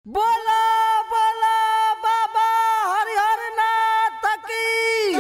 बोला बोला बाबा हरिहर नाथ की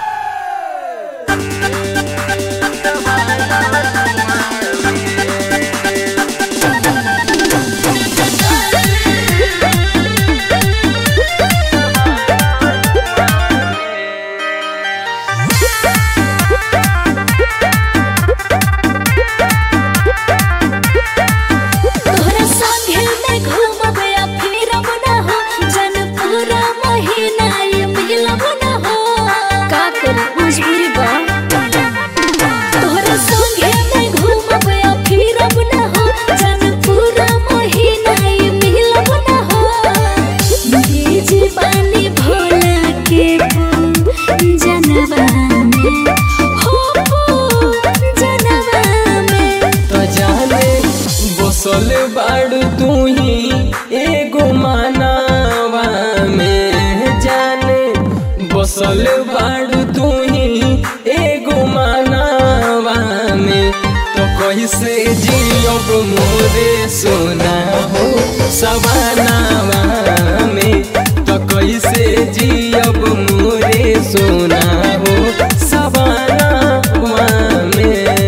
बसल बाड़ू तू ही एगो मानवा में जाने बसल बाड़ू तू ही एगो मानवा में तो कैसे जियब मोरे सोना हो सवानावा में तो कैसे जियब मोरे सोना हो सवानावा में।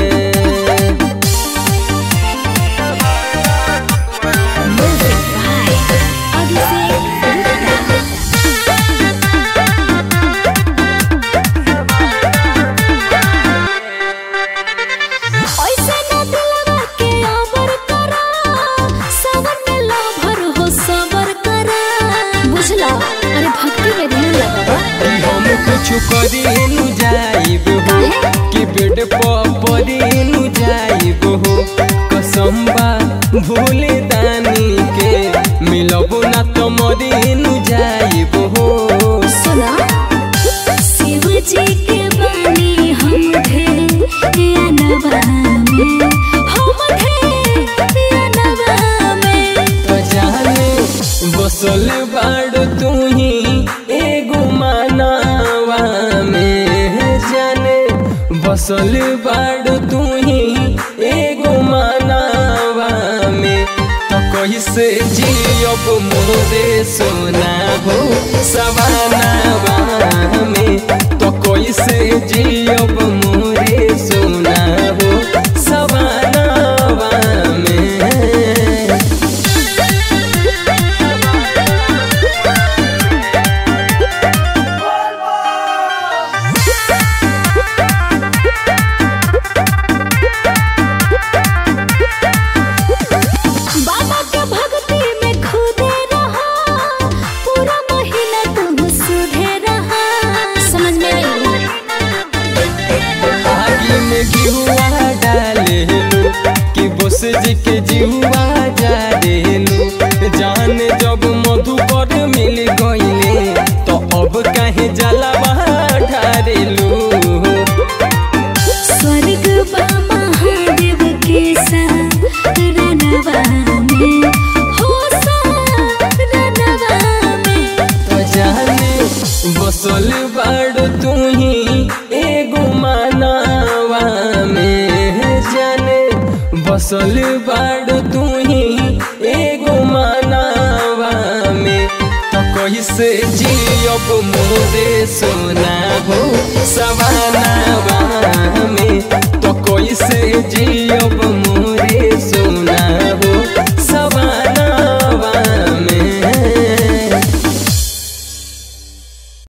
कुछ करी जाइब हो कि बेड परी जाइब हो कसम्बा भूले दानी के मिलब ना तो मरी जाइब हो। सुना शिव जी के बानी हम थे अनवा में तो जाने बसल बाड़ तू ही एगो मानवा में जाने बसल बाड़ तू ही एगो मानवा में तो कैसे जियब मोरे सोना हो सवानावा में तो कैसे जियब मोरे सोना हो सवानावा में। बोस जी के जीवा जा देलू जाने जब मधुकर मिल गईले तो अब कहीं जलवा ढारेलू। स्वर्ग महादेव के रनवा में हो रनवा में तो जाने बसल बाड़ तू ही एगो मानवा में जाने बसल बाड़ तू ही एगो मानवा में तो कैसे जियब मोरे सोना हो सवानावा में तो कैसे जियब